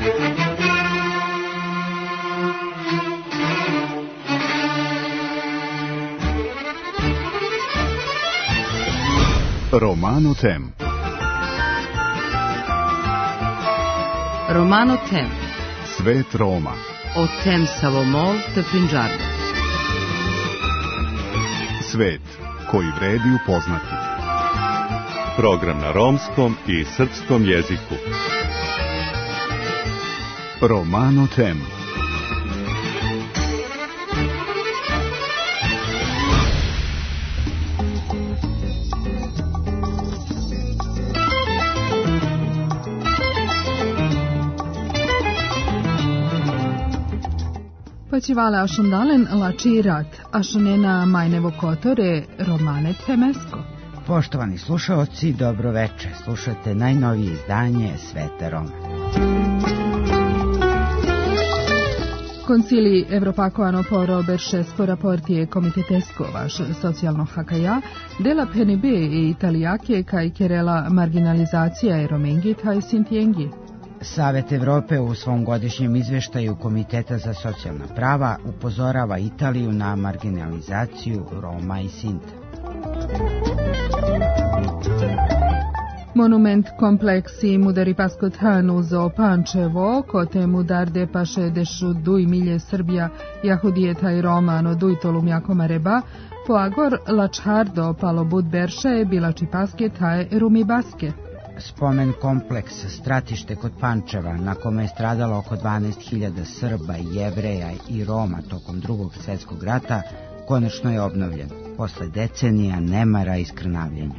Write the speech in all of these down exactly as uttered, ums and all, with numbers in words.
Romano Tem. Romano Tem. Svet Roma. O Tem Savomol te Punjab. Svet koji vredi upoznati. Program na romskom i srpskom jeziku. Romano Tem. Pačivala ašundalen lači rat, ašunena majnevo kotore, Romane Temesko. Poštovani slušaoci, dobro veče. Slušate najnovije izdanje Sveta Roma. Concili Evropaco hanno poro bercesco rapporti e comitetesco vaš socijalno hakaja, della P N B e Italijake kaj kerela marginalizacija e romengi taj sintijengi. Savet Evrope u svom godišnjem izveštaju Komiteta za socijalna prava upozorava Italiju na marginalizaciju Roma i Sinta. Monument kompleksi mudari paskothan uzo Pančevo, kote mudarde paše dešu duj milje Srbija, jahudijeta i Romano duj tolumjako mareba, po agor lačhardo palo bud berše bila čipaske taje rumibaske. Spomen kompleks stratište kod Pančeva, na kome je stradalo oko dvanaest hiljada Srba, Jevreja i Roma tokom drugog svjetskog rata, konačno je obnovljen, posle decenija nemara i skrnavljenja.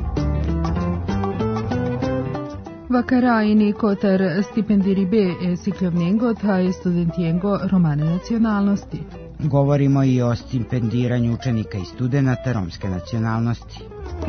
Vakara ini kotar stipendiri B e sikljovnjengo taj studentijengo romane nacionalnosti. Govorimo i o stipendiranju učenika i studenata romske nacionalnosti.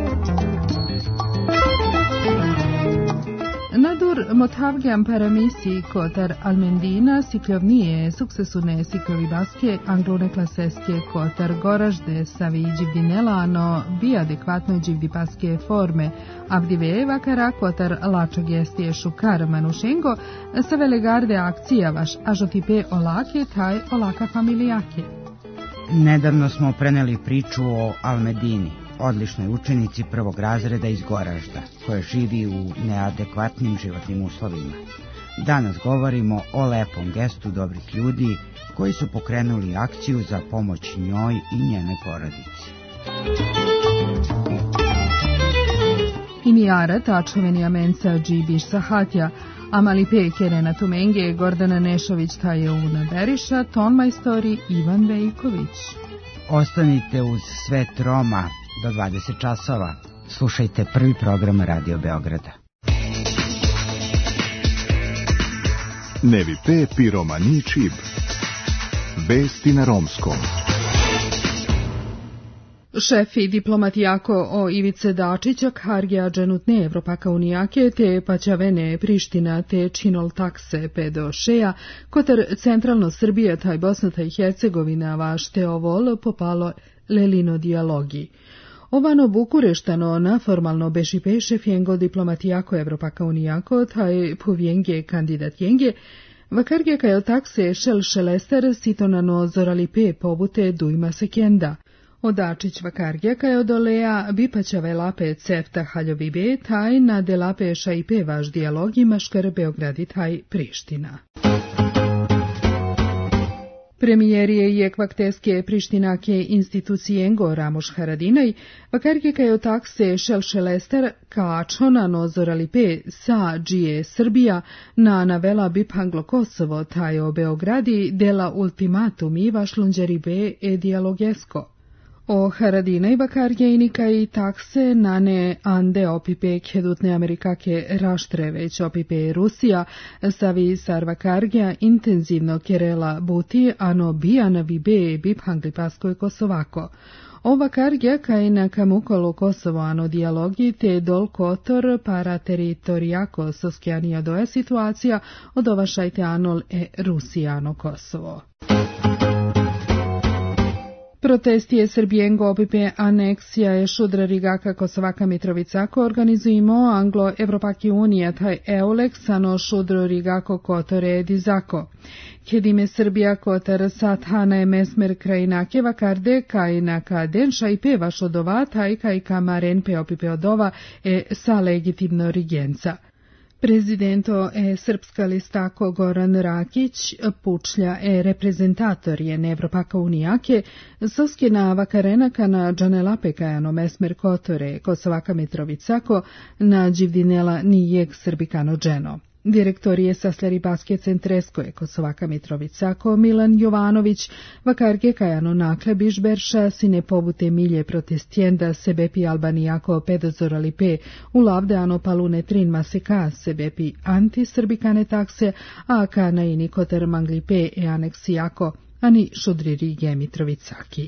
Nadur mothavgjam paramisi kotar Almendina sikljovnije sukcesune siklovi baske anglone klaseske kotar goražde savi dživdinela no bi adekvatno dživdipaske forme avdive vakara kotar lača gestije šukar manušengo sa velegarde akcija vaš ažotipe olake taj olaka familijake. Nedavno smo preneli priču o Almedini, odličnoj učenici prvog razreda iz Goražda, koja živi u neadekvatnim životnim uslovima. Danas govorimo o lepom gestu dobrih ljudi koji su pokrenuli akciju za pomoć njoj i njenoj porodici. Inijara tačoveni amenca džibiš sahatja, Amali Peke, Renatu Menge, Gordana Nešović, Tajeuna Beriša, tonmajstori Ivan Vejković. Ostanite uz Svet Roma do dvadeset časova. Slušajte prvi program Radio Beograda. Nevi Pepi Romani Čib. Vesti na romskom. Šefi diplomatijako o Ivice Dačića, Hargija dženutne Evropaka unijake, te Paćavene Priština, te Činol takse pedošeja, kotar centralno Srbija, taj Bosna, taj Hercegovina, vaš te ovol popalo lelino dijalogi. Ovano Bukureštano na formalno bešipeše fjengo diplomatijako Evropaka unijako, taj puvjenge kandidatjenge, vakarge kajo takse šel šelester sitonano zoralipe pobute dujma sekenda. Odačić vakarge kajo dolea bipaćave lape cefta haljovibe, taj na delape šaipe vaš dijalogi maškar Beogradi taj Priština. Premijerije je kvakteske prištinake institucijengo Ramoš Haradinaj, vakarge kajo takse šel šelester kačona nozoralipe sa džije Srbija na navela bipanglo Kosovo tajo Beogradi dela ultimatum i vašlunđeribe e dijalogesko. O Haradinaj vakargejnika i takse nane ande opipe kedutne Amerikake raštre već opipe Rusija, savi sar vakargja intenzivno kerela buti ano bijana vibe bipangli paskoj Kosovako. O vakargja kaj na kamukolo Kosovo ano dijalogi te dol kotor para teritorijako soskjanija doja situacija od ovašajte anol e Rusijano Kosovo. Protesti je Srbijengo opipe aneksija je Šudra Rigaka Kosovaka Mitrovicako organizujemo Anglo-Evropaki unija taj Eulex ano Šudro Rigako Kotore Dizako. Kedime Srbija Kotar Sathana je mesmer krajinake vakarde kaj naka denša i peva šodova taj kaj kamaren pe opipe odova e sa legitimno rigenca. Prezidento e srpska listako Goran Rakić, pučlja e reprezentator je Evropaka unijake, soskina vakarenaka na džanelapekajano mesmer kotore Kosovaka Mitrovicako na dživdinela nijeg srbikano dženo. Direktor je Sasleri Basket Centreskoje Kosovaka Mitrovicako Milan Jovanović, vakarge kajano naklebiš berša sine pobute milje protestijenda sebepi Albanijako pedozorali pe u lavdeano palune trin maseka sebepi anti-srbikane takse, a kana i nikoter mangli pe e aneksijako, ani šudri Rige Mitrovicaki.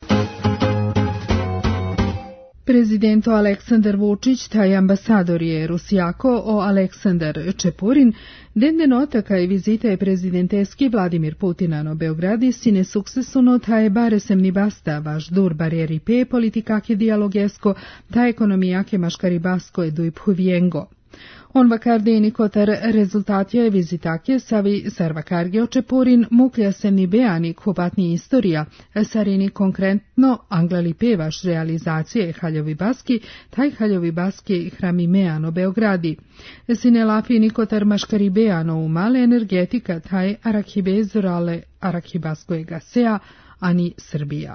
Prezidento Aleksandar Vučić, taj ambasador je Rusijako o Aleksandar Čepurin, dende nota kaj vizite prezidenteski Vladimir Putina no Beogradi sine suksesuno taj baresem ni basta vaš dur barjeri pe politikake dijalogesko ta ekonomijake maškaribasko edu i phuviengo. On vakarde i nikotar rezultatje vizitake savi sarvakarge očepurin muklja se ni beani kupatni istorija, sarini konkretno anglali pevaš realizacije haljovi baski, taj haljovi baski hrami meano Beogradi. Sine lafi nikotar maškari beano u male energetika, taj arakibezorale arakibasko gasea, ani Srbija.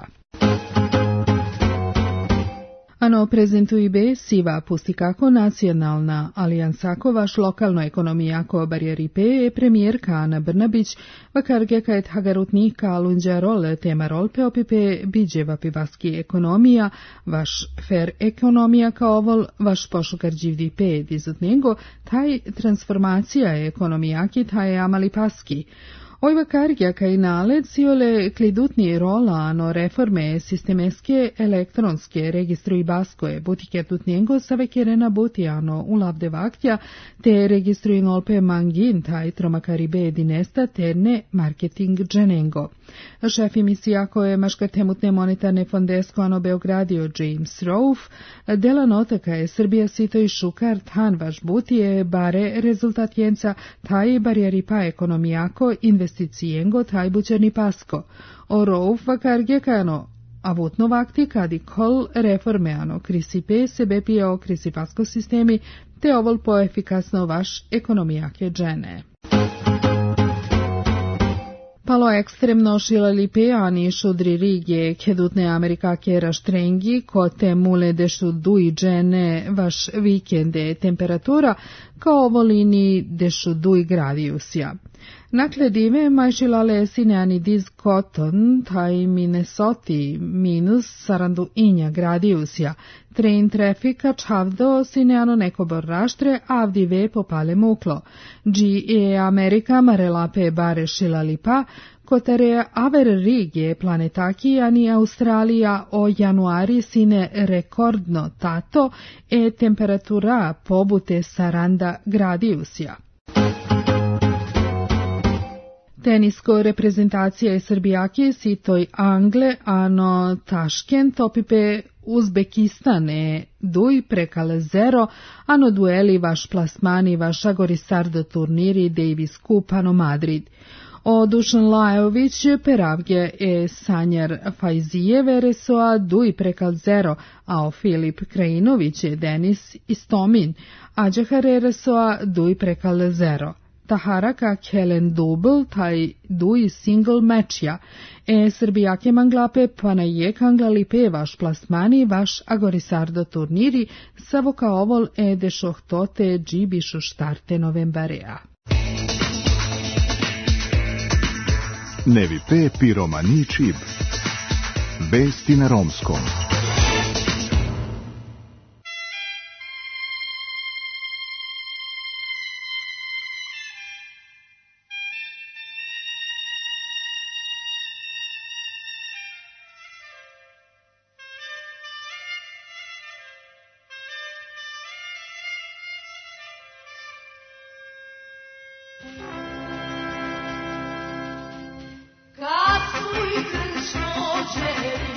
Ano prezentuji be siva pustikako nacionalna alijansako vaš lokalno ekonomijako barijeri pe je premijerka Ana Brnabić vakarge kajet hagarutnika alunđa rol tema rol pe opipe biđeva pivaski ekonomija, vaš fer ekonomija kao ovol vaš pošukar dživdi pe dizut nego, taj transformacija ekonomijaki taj amali paski. Oj vakargja kaj naled siole klidutni rola ano reforme sistemeske elektronske registru i baskoje butike tutnjengo savekerena butijano u lavde vaktja te registru i nolpe mangin taj tromakaribe dinesta terne marketing dženengo. Šef emisijako je maškartemutne monetarne fondesko ano Beogradio James Rauf, dela nota kaj je Srbija sito i šukar tan vaš butije bare rezultat jenca taj barijeri pa ekonomijako investicijengo taj bućerni pasko. O Rauf vakarge kano avutno vakti kadi kol reformeano krisipe sebe pijao krisipasko sistemi te ovol po efikasno vaš ekonomijake džene. Palo ekstremno šilali pe ani šudri Rige kedutne Amerikake raštrengi kote mule dešu duj džene vaš vikende temperatura kao volini dešu duj gradijusja. Nakle dive majšilale sineani diz koton taj Minnesota minus sarandu inja gradijusja. Train trafika čavdo sineano neko borraštre avdive popale muklo. G e Amerika marelape bare šilalipa, kotare aver Rige planetaki ani Australija o januari sine rekordno tato e temperatura pobute saranda gradijusja. Tenisko reprezentacija je Srbijake sitoj Angle, ano Taškent opipe Uzbekistane duj prekale zero, ano dueli vaš plasmani vaš agorisardo turniri Davis Cup ano Madrid. O Dušan Lajović peravge e Sanjar Fajzije resoa duj prekal zero, a o Filip Krajinović je Denis Istomin, a Džahare resoa duj prekal zero. Taharaka Kelen dubl taj duj single mečja, e Srbijake manglape pana je kanglali pe vaš plasmani vaš agorisardo turniri savoka ovol e dešohtote džibišu štarte novembarea. Nevi pe piromani čib. Vesti na romskom. Kad su i kršno želi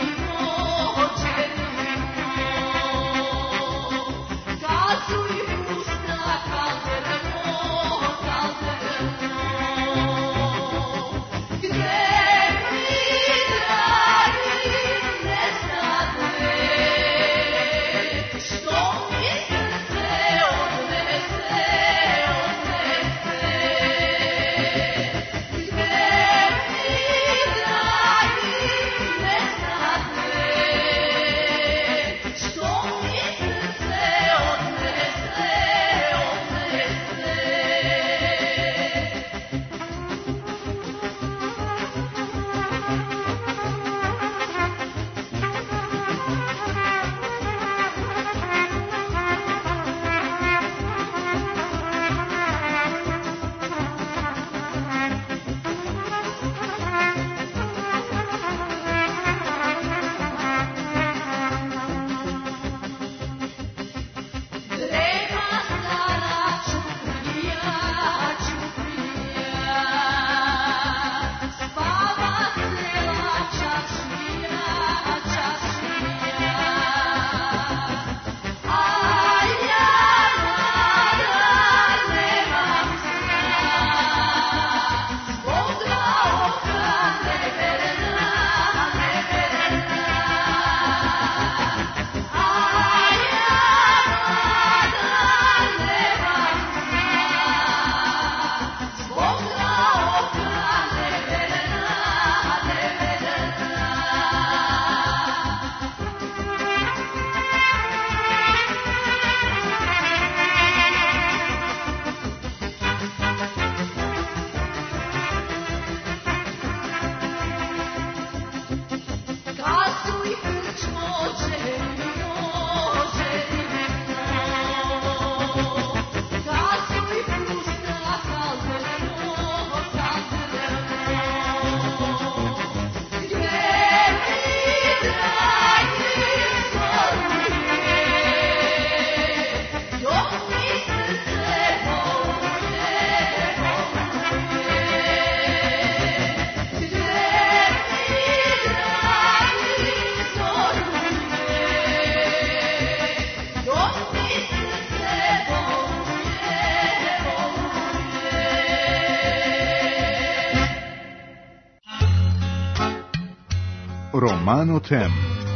Romano Tem.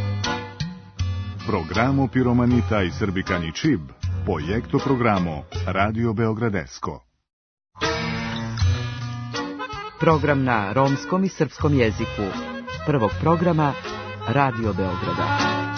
Programo Piromanita i Srbikani Čib, projekto programo Radio Beogradesko. Program na romskom i srpskom jeziku. Prvog programa Radio Beograda.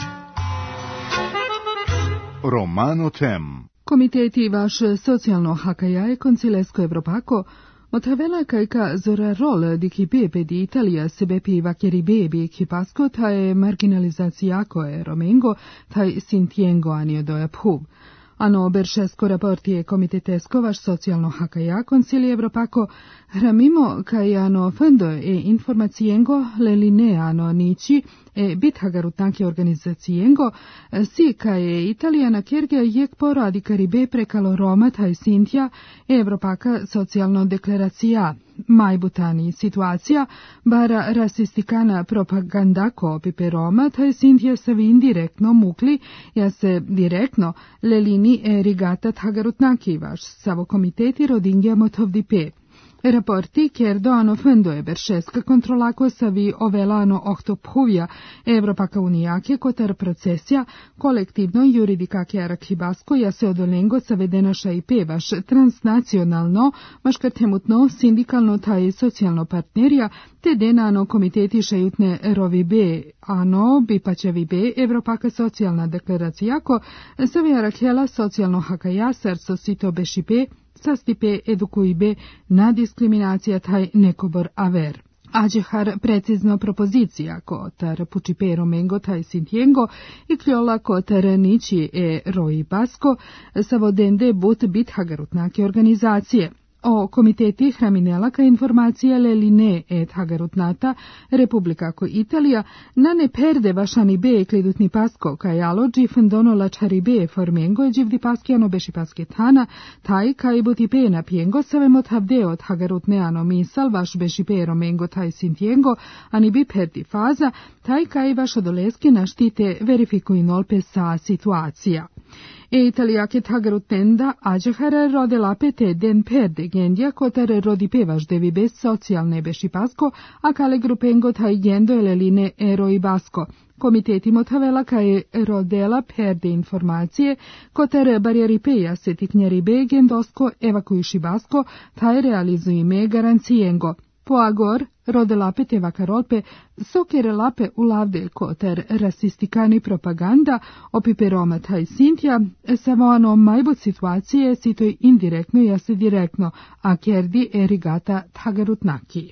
Romano Tem. Komiteti vaš socijalno hakajaje koncilesko Evropako Otavela caica zora rol di chi pepe di Italia se bepi vachieri bebi chi pasco tae marginalizațiaco e romengo tae sintiengo anio doja pub. Ano beršesko raporti e komitetesco vaš socijalno hakaja koncili Evropako ramimo kai ano fondo e informaciengo le lineano nici e bithagarutnaki organizaciengo si kai Italijana kerge jek poradi karibe prekalo Roma taj Sintja e Evropaka socijalno deklaracija. Majbutani situacija, bara rasistikana propagandako pipe Roma, taj Sintja se vi indirektno mukli, ja se direktno lelini e rigata tagarutnaki vaš savo komiteti rodingja motovdipe. Raporti kjer ano fondo e beršeska kontrolako sa vi ovelano ohtopuvja Evropaka unijake kotar procesja kolektivno juridikake arakhibasko ja se odolengo sa vedenaša i pevaš transnacionalno maškartemutno sindikalno taj socijalno partnerija te denano komiteti šajutne rovi be ano bipačevi be Evropaka socijalna deklaracijako sa vi arakhela socijalno hakaja sarso sito bešipe sastipe edukuibe na diskriminacija taj nekobor aver. Ađehar precizno propozicija kotar pučipe romengo taj sintiengo i kljola kotar niči e roi basko savodende but bithagarutnake organizacije. O komiteti hraminelaka informacija le line et hagarutnata Republika ko Italija na ne perde vašani be klidutni pasko kaj alođi fundono lačari be formengo e đivdi paskiano beši pasketana taj kaj buti pe na piengo savemot havde od hagarutneano misal vaš beši pe romengo taj sintiengo ani bi perdi faza taj kaj vaš odoleski naštite verifikuj nolpe sa situacija. E italijake tagarutenda ađehara rode lapete den perde gendja kotar rodi pevaš devi bez socijalne beši pasko, a kale grupengo taj gendo eleline eroi basko. Komiteti motavela kaj rodela perde informacije kotar barijeri peja se tiknjeri be gendosko evakuiši basko taj realizuj me garancijengo. Po agor, rode lapete vakarolpe, sokere lape u lavde kotar rasistikani propaganda, opipe Roma taj Sintja, savano majbut situacije sitoj indirektno jase direktno, a kerdi erigata tagarutnaki.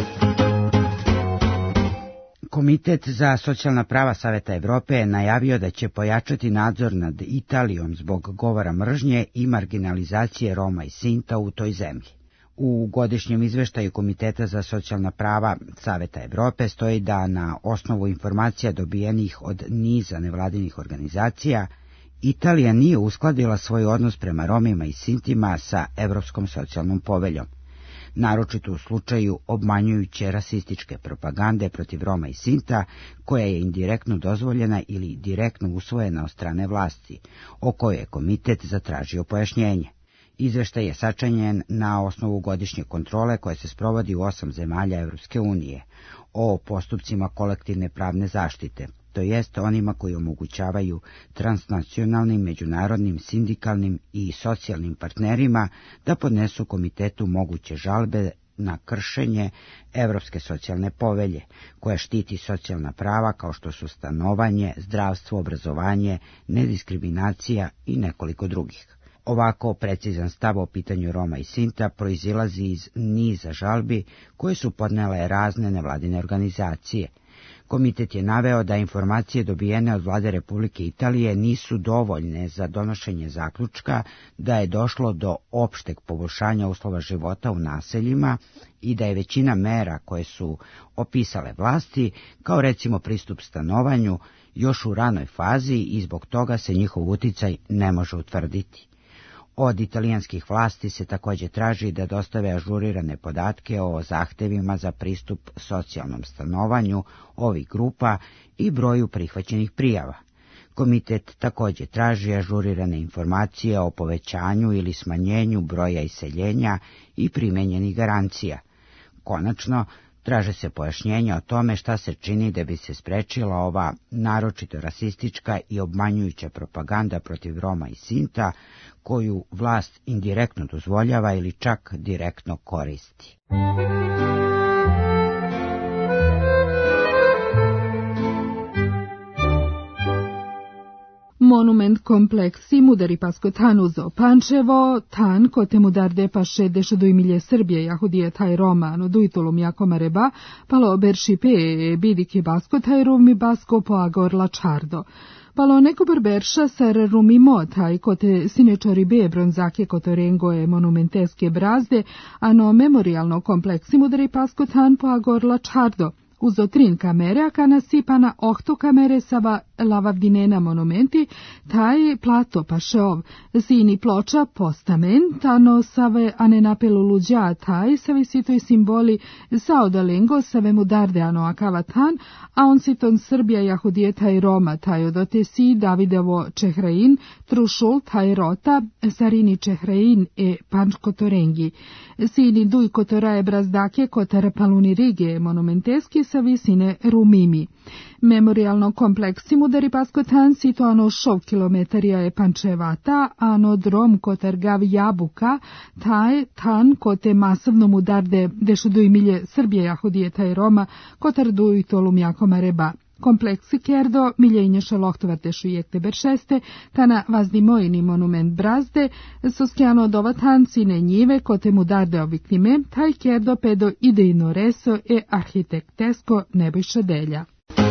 Komitet za socijalna prava Saveta Evrope je najavio da će pojačati nadzor nad Italijom zbog govora mržnje i marginalizacije Roma i Sinta u toj zemlji. U godišnjem izveštaju Komiteta za socijalna prava Saveta Evrope stoji da na osnovu informacija dobijenih od niza nevladinih organizacija, Italija nije uskladila svoj odnos prema Romima i Sintima sa Evropskom socijalnom poveljom, naročito u slučaju obmanjujuće rasističke propagande protiv Roma i Sinta, koja je indirektno dozvoljena ili direktno usvojena od strane vlasti, o kojoj je komitet zatražio pojašnjenje. Izveštaj je sačinjen na osnovu godišnje kontrole koje se sprovodi u osam zemalja Evropske unije o postupcima kolektivne pravne zaštite, to jest onima koji omogućavaju transnacionalnim, međunarodnim, sindikalnim i socijalnim partnerima da podnesu komitetu moguće žalbe na kršenje Evropske socijalne povelje, koja štiti socijalna prava kao što su stanovanje, zdravstvo, obrazovanje, nediskriminacija i nekoliko drugih. Ovako precizan stav o pitanju Roma i Sinta proizilazi iz niza žalbi koje su podnele razne nevladine organizacije. Komitet je naveo da informacije dobijene od vlade Republike Italije nisu dovoljne za donošenje zaključka da je došlo do opšteg poboljšanja uslova života u naseljima i da je većina mera koje su opisale vlasti, kao recimo pristup stanovanju, još u ranoj fazi i zbog toga se njihov uticaj ne može utvrditi. Od italijanskih vlasti se također traži da dostave ažurirane podatke o zahtevima za pristup socijalnom stanovanju ovih grupa i broju prihvaćenih prijava. Komitet također traži ažurirane informacije o povećanju ili smanjenju broja iseljenja i primenjenih garancija. Konačno, Traže se pojašnjenja o tome šta se čini da bi se sprečila ova naročito rasistička i obmanjujuća propaganda protiv Roma i Sinta, koju vlast indirektno dozvoljava ili čak direktno koristi. Monument kompleksi mudari pasko tan uzo Pančevo, tan kote mudarde paše deše do imilje Srbije jahudije taj Romano dujtolum jako mareba, palo beršipe bidike basko taj rumi basko po agorla čardo. Palo neko berberša sar rumimo taj kote sinečori be bronzake kotorengo je monumenteske brazde, ano memorialno kompleksi mudari pasko tan po agorla čardo. Uzo trin kamere, a kana sipana ohto kamere sava lavavdinena monumenti, taj plato pašeov, sini ploča postament, ano save anenapelu luđa, taj savi sitoj simboli sao dalengo save mudarde ano akavatan, a on siton Srbija jahudije taj Roma, taj odote si Davidovo Čehrain, trušul taj Rota, sarini Čehrain e pančkotorengi, sini duj kotoraje brazdake kotar paluni rige monumenteski sa visine Rumimi. Memorialno kompleksi mudari paskotan situano šov kilometarija je Pančevata, ano drom kotar gav jabuka, taj tan kote masovno mudarde dešu duj milje Srbije jahudije taj Roma, kotar duj tolum jako mareba. Kompleksi kerdo, miljenje šalohtovarte šujekte beršeste, tana vazni mojini monument brazde, soskjano dovatan cine njive kote mudarde oviklime, taj kerdo pedo idejno reso e arhitektesko nebojša delja.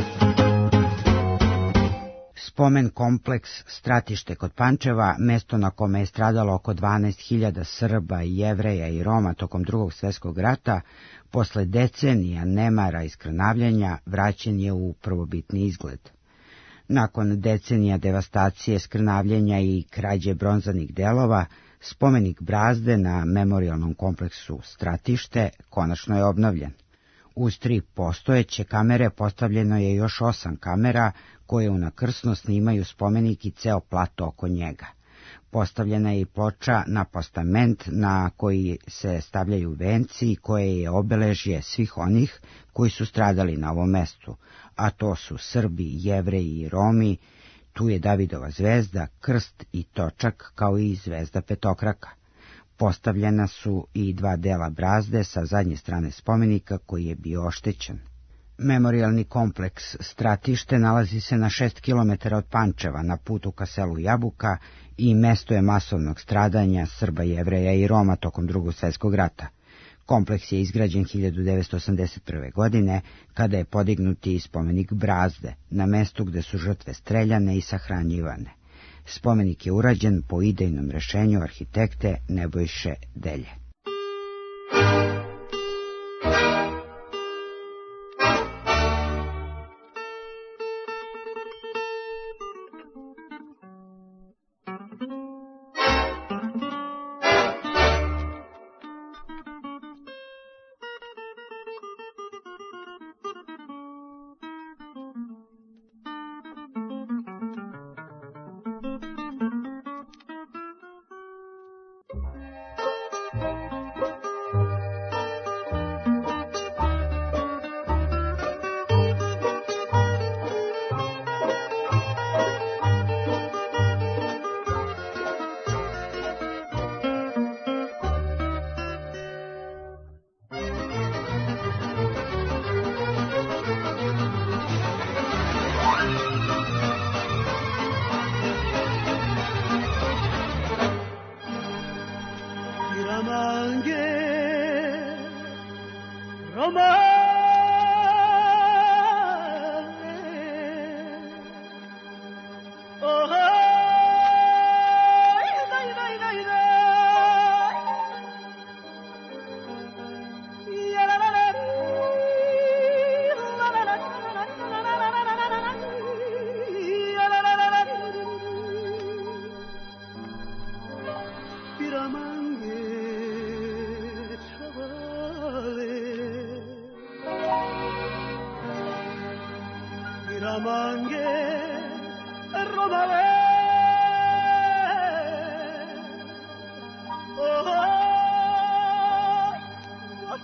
Spomen kompleks Stratište kod Pančeva, mesto na kome je stradalo oko dvanaest hiljada Srba, Jevreja i Roma tokom drugog svjetskog rata, posle decenija nemara i skrnavljenja vraćen je u prvobitni izgled. Nakon decenija devastacije, skrnavljenja i krađe bronzanih delova, spomenik brazde na memorialnom kompleksu Stratište konačno je obnovljen. Uz tri postojeće kamere postavljeno je još osam kamera koje unakrsno snimaju spomenik i ceo plato oko njega. Postavljena je i ploča na postament na koji se stavljaju venci koje je obeležje svih onih koji su stradali na ovom mestu, a to su Srbi, Jevreji i Romi. Tu je Davidova zvezda, krst i točak kao i zvezda petokraka. Postavljena su i dva dela brazde sa zadnje strane spomenika koji je bio oštećen. Memorialni kompleks Stratište nalazi se na šest kilometara od Pančeva na putu ka selu Jabuka i mesto je masovnog stradanja Srba, Jevreja i Roma tokom drugog svjetskog rata. Kompleks je izgrađen hiljadu devetsto osamdeset prve. godine kada je podignuti spomenik brazde na mestu gde su žrtve streljane i sahranjivane. Spomenik je urađen po idejnom rešenju arhitekte Nebojše Delje.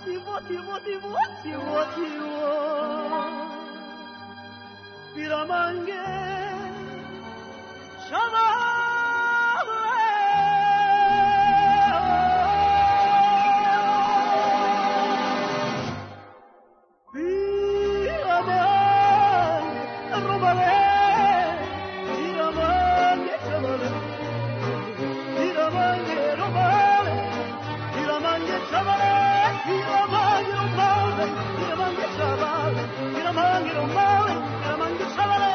voti, voti, voti, voti, voti, voti. Piramange, Shavale. Piramange, Romale. Piramange, Shavale. Piramange, Romale. Piramange, Shavale. Piramange, Romale. Piramange, Shavale. Piramange, Romale. Piramange, Shavale.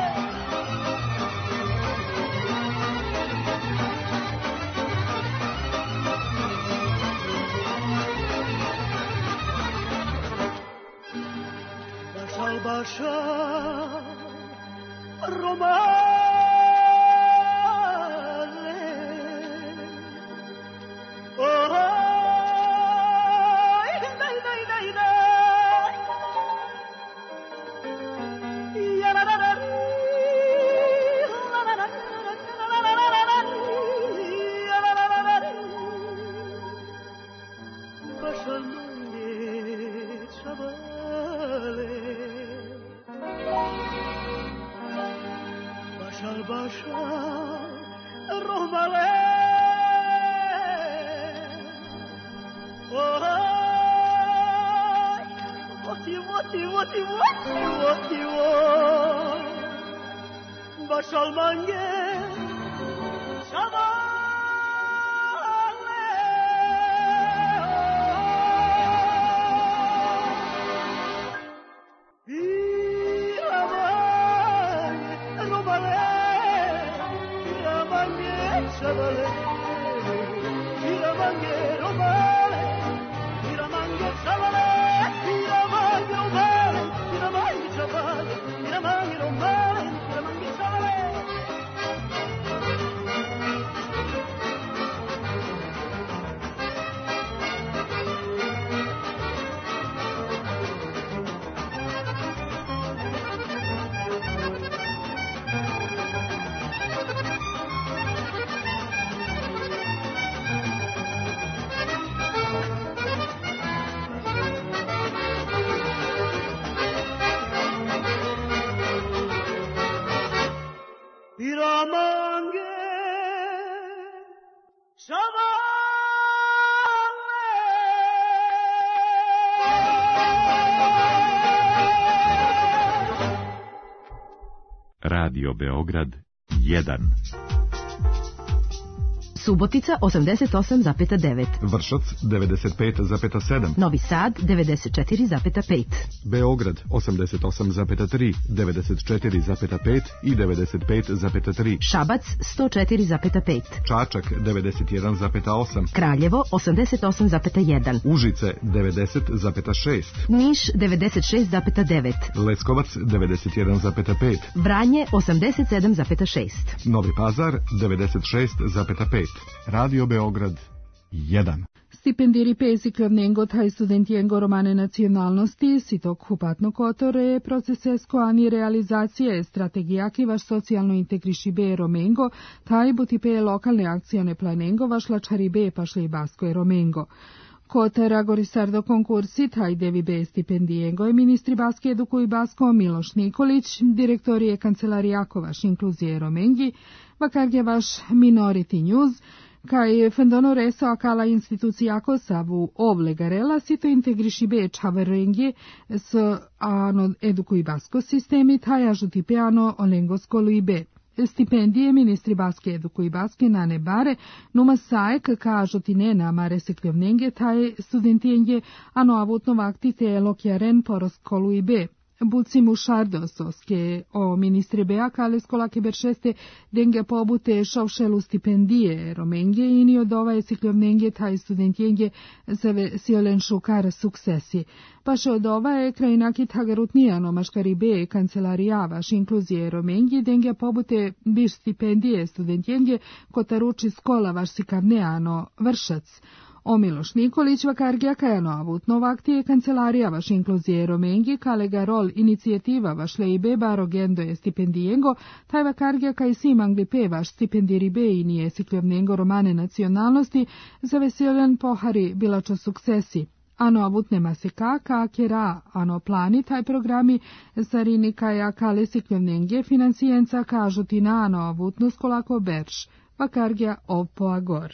Bashar, Bashar, Romale. Oh, dai, dai, dai, dai. Ya la la la, la la la, la la la la, ya la la la la. Bashar, Chavale. Bashar, Bashar, Romale. Oh, voti, voti, voti, voti, voti, voti. Bashar Mange, Shavale. Shavale, Piramange, Romale, Piramange, Shavale, Piramange, Romale, Piramange, Shavale, Piramange, Romale, Piramange, Shavale. Piramange, Shavale. Radio Beograd jedan. Subotica osamdeset osam zarez devet. Vršac devedeset pet zarez sedam. Novi Sad devedeset četiri zarez pet. Beograd osamdeset osam zarez tri, devedeset četiri zarez pet i devedeset pet zarez tri. Šabac sto četiri zarez pet. Čačak devedeset jedan zarez osam. Kraljevo osamdeset osam zarez jedan. Užice devedeset zarez šest. Niš devedeset šest zarez devet. Leskovac devedeset jedan zarez pet. Vranje osamdeset sedam zarez šest. Novi Pazar devedeset šest zarez pet. Radio Beograd jedan. Stipendiri pesiklavnengo taj studentijengo romane nacionalnosti sitok hupatno kotore procesesko ani realizacije strategijaki vaš socijalno integriši be romengo taj butipe lokalne akcione planengo vaš lačari be pašli basko je romengo. Kotara Gorisardo konkursi taj devi be stipendijengo je ministri baske eduku i basko Miloš Nikolić, direktorije kancelarijako vaš inkluzije romengi, vakarge vaš Minority News, kaj fendono reso akala institucijako savu ovlegarela sito integriši be čavarengi s ano eduku i basko sistemi taj ažuti pe ano olengo skolu i be. Stipendije ministri baske eduku i baske nane bare numa sajek kažu ti ne namare se kljovnenge taj studentijenje ano avutno vakti te lokjaren poros kolu i be. Buci mušardo soske o ministre bea kale skolake beršeste denge pobute šovšelu stipendije romenge ini od ovaj sikljovnenge taj studentijenge zave siolen šukar suksesi. Paše od ovaj krajinaki tagarutnijano maškari be kancelarijavaš inkluzije romengi denge pobute biš stipendije studentijenge kotaruči skola vaš sikavneano vršac. O Miloš Nikolić vakargija kajano avutno vaktije kancelarija vaš inkluzije romengi kalega rol inicijativa vaš leibe baro gendo je stipendijengo, taj vakargija kaj sim anglipe vaš stipendiri be i nije sikljavnengo romane nacionalnosti za veseljen pohari bilačo suksesi. ano avutnema se kaka kera ano planitaj programi sarinikaja kale sikljevnenge financijenca kažuti na ano avutnu skolako berš, vakargja ovpoagor.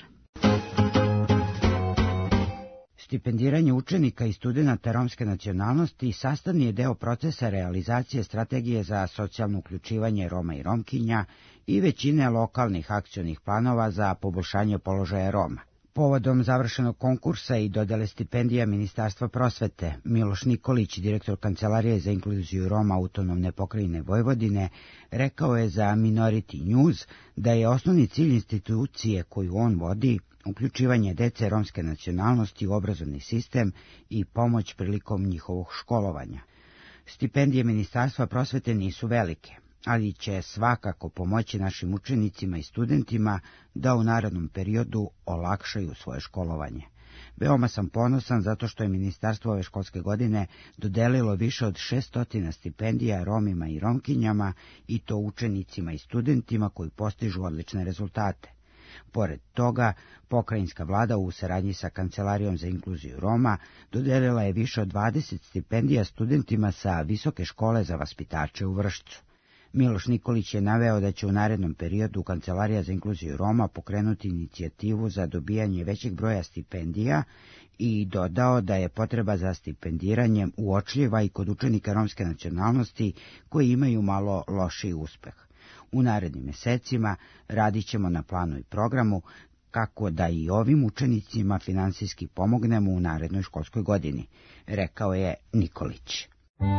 Stipendiranje učenika i studenata romske nacionalnosti sastavni je deo procesa realizacije strategije za socijalno uključivanje Roma i Romkinja i većine lokalnih akcionih planova za poboljšanje položaja Roma. Povodom završenog konkursa i dodele stipendija Ministarstva prosvete, Miloš Nikolić, direktor Kancelarije za inkluziju Roma Autonomne pokrajine Vojvodine, rekao je za Minority News da je osnovni cilj institucije koju on vodi uključivanje dece romske nacionalnosti u obrazovni sistem i pomoć prilikom njihovog školovanja. Stipendije Ministarstva prosvete nisu velike, ali će svakako pomoći našim učenicima i studentima da u narednom periodu olakšaju svoje školovanje. Veoma sam ponosan zato što je ministarstvo ove školske godine dodelilo više od šesto stipendija Romima i Romkinjama, i to učenicima i studentima koji postižu odlične rezultate. Pored toga, pokrajinska vlada u saradnji sa Kancelarijom za inkluziju Roma dodelila je više od dvadeset stipendija studentima sa Visoke škole za vaspitače u Vršcu. Miloš Nikolić je naveo da će u narednom periodu Kancelarija za inkluziju Roma pokrenuti inicijativu za dobijanje većeg broja stipendija i dodao da je potreba za stipendiranjem uočljiva i kod učenika romske nacionalnosti koji imaju malo lošiji uspeh. U narednim mesecima radit ćemo na planu i programu kako da i ovim učenicima finansijski pomognemo u narednoj školskoj godini, rekao je Nikolić.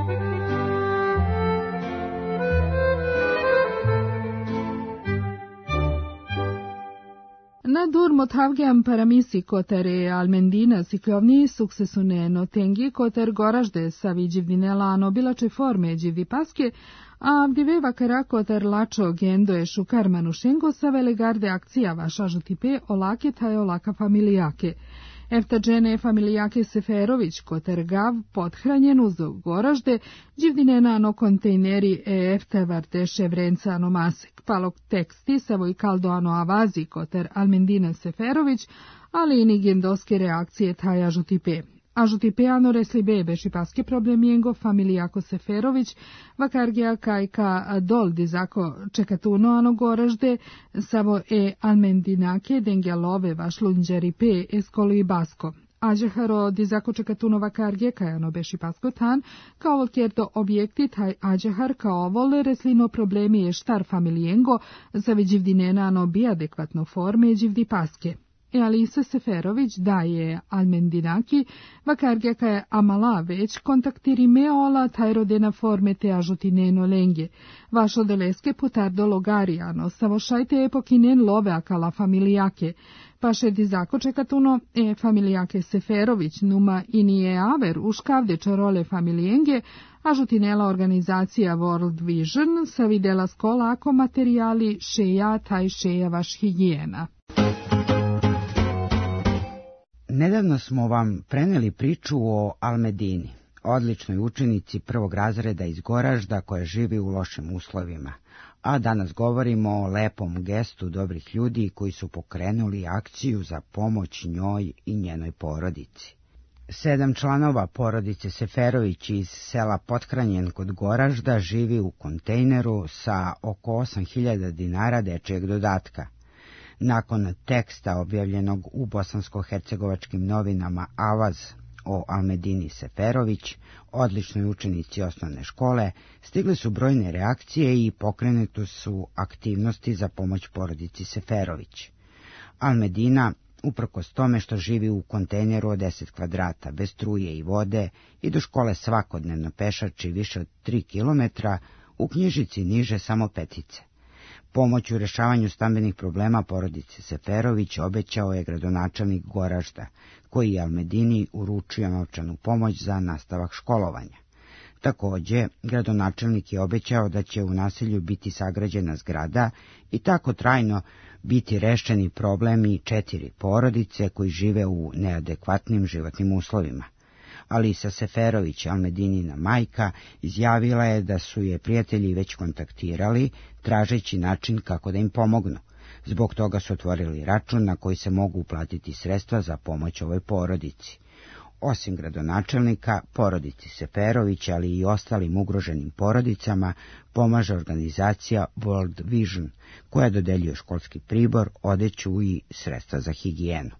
Na durmot havgeam paramisi kotere almendina siklovni sukcesune notengi koter goražde sa viđivdinela anobilače forme dživdi paske, a avdive vakara koter lačo gendo je šukar manušengo sa velegarde akcija vaša žutipe olake taj olaka familijake. Eftađene familijake Seferović koter gav pothranjen uz goražde, dživdinena ano kontejneri e efte varteše vrenca ano masek, palok teksti savoj kaldo ano avazi koter Almendina Seferović, ali i nigendoske reakcije taj ažutipe. Ažutipe ano resli bebe šipaske problemijengo familijako Seferović, vakargija kajka dol dizako čekatuno ano goražde, savo e Almendinake dengelove vašlunđari pe eskolu i basko. Ađeharo dizako čekatuno vakargije kajano beši pasko tan, kao kjerto objekti taj ađehar kao vole reslino problemi je štar familijengo, zave dživdinena ano bi adekvatno forme dživdi paske. E Alisa Seferović daje Almendinaki, vakargija kaje amala već kontaktiri meola taj rodena forme te ažutineno lenge. Vašo deleske putardo logarijano, savošajte epokinen love akala familijake. Paše dizako čekatuno e familijake Seferović numa inije aver u škavde čorole familijenge, ažutinela organizacija World Vision savidela skola ako materijali šeja taj šeja vaš higijena. Nedavno smo vam preneli priču o Almedini, odličnoj učenici prvog razreda iz Goražda koja živi u lošim uslovima, a danas govorimo o lepom gestu dobrih ljudi koji su pokrenuli akciju za pomoć njoj i njenoj porodici. Sedam članova porodice Seferović iz sela Pothranjen kod Goražda živi u kontejneru sa oko osam hiljada dinara dečijeg dodatka. Nakon teksta objavljenog u bosansko-hercegovačkim novinama Avaz o Almedini Seferović, odličnoj učenici osnovne škole, stigle su brojne reakcije i pokrenute su aktivnosti za pomoć porodici Seferović. Almedina, uprkos tome što živi u kontejneru od deset kvadrata, bez struje i vode i do škole svakodnevno pešači više od tri kilometra, u knjižici niže samo petice. Pomoć u rešavanju stambenih problema porodice Seferović obećao je gradonačelnik Goražda, koji je Almedini uručio novčanu pomoć za nastavak školovanja. Takođe, gradonačelnik je obećao da će u naselju biti sagrađena zgrada i tako trajno biti rešeni problemi četiri porodice koji žive u neadekvatnim životnim uslovima. Alisa Seferović, Almedinina majka, izjavila je da su je prijatelji već kontaktirali, tražeći način kako da im pomognu. Zbog toga su otvorili račun na koji se mogu uplatiti sredstva za pomoć ovoj porodici. Osim gradonačelnika, porodici Seferović, ali i ostalim ugroženim porodicama, pomaže organizacija World Vision, koja dodeljuje školski pribor, odeću i sredstva za higijenu.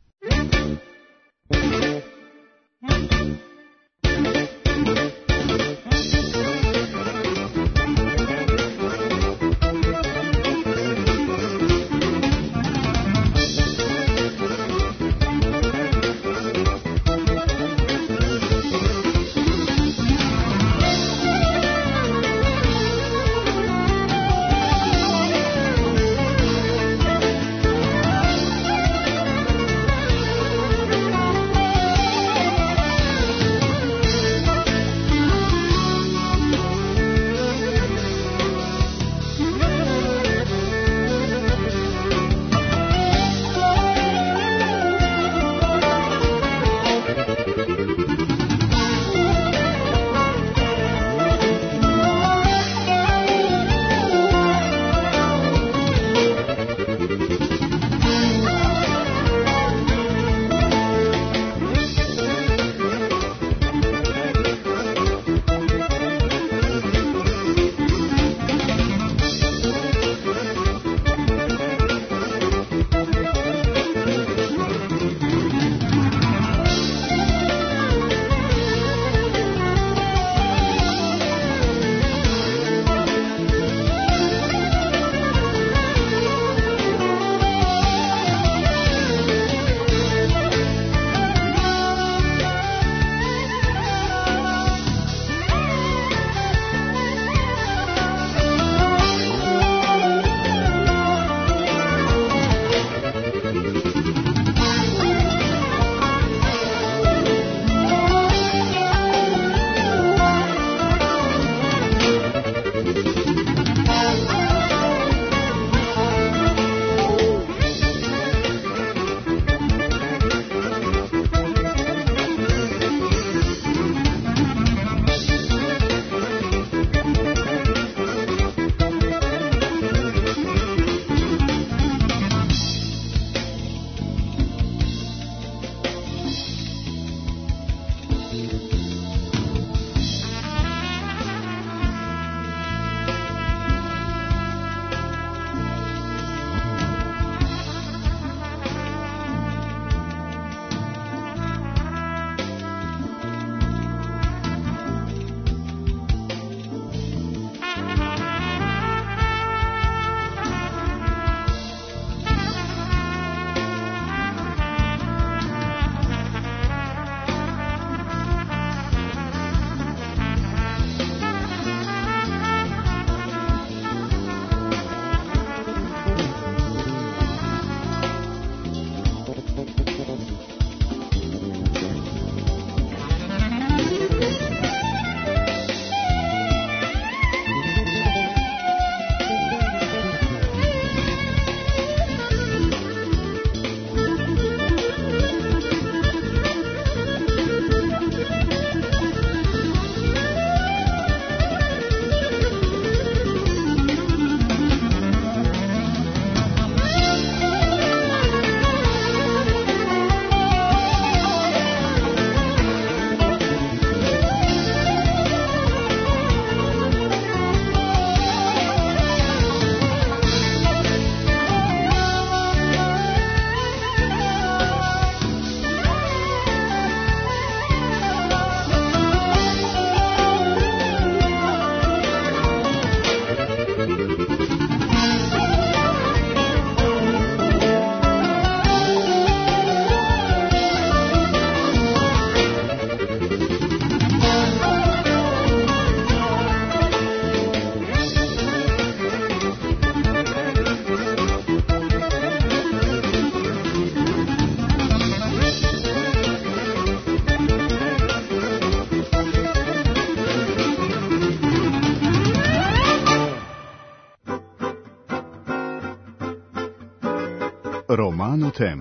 Romano Tem.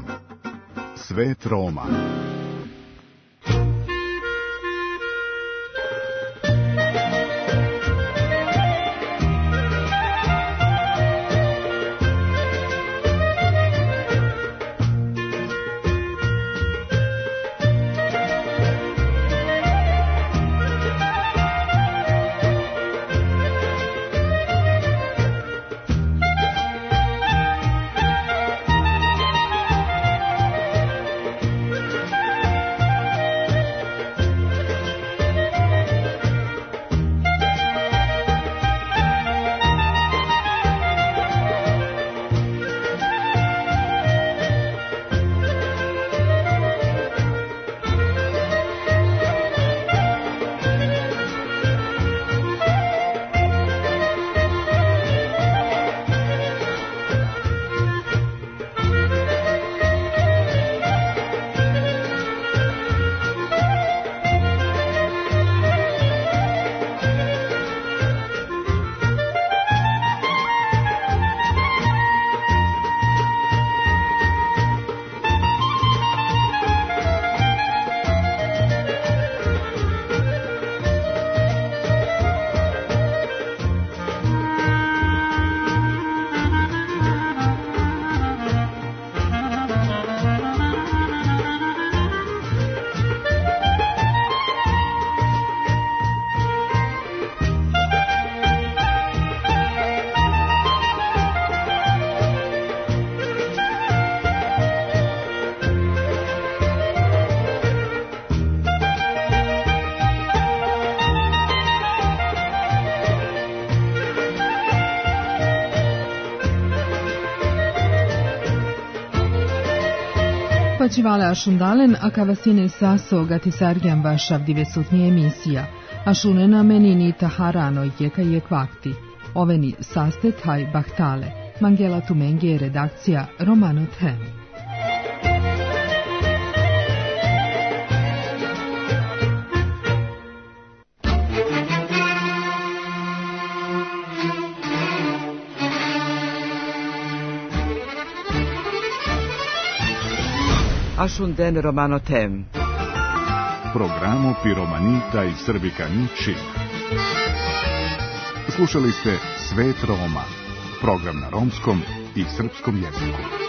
Svet Roma. Vaćivale Ašundalen, a kavasine saso gatisargian vašav divesutni emisija, Ašunena menini taharano jeka jek vakti. Oveni saste taj bahtale. Mangela Tumenge je redakcija Romano Tem. Ašunden Romano Tem. Programo Piromanita i Srbikani Čib. Slušali ste Svet Roma, program na romskom i srpskom jeziku.